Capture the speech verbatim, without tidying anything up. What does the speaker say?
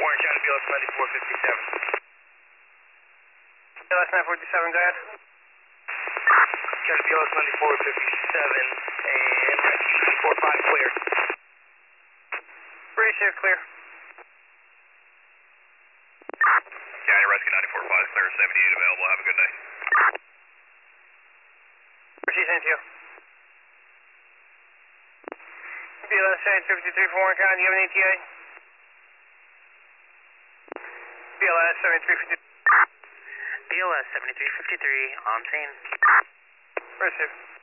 Warren County, B L S ninety-four fifty-seven. B L S nine forty-seven, go ahead. County B L S ninety-four fifty-seven, and rescue ninety-four five clear. Rescue clear. County rescue ninety-four five clear, seventy-eight available, have a good day. Rescue sent to you. B L S seven fifty-three for Warren County, do you have an E T A? B L S seventy-three fifty-three. B L S seventy-three fifty-three, on scene. Receive.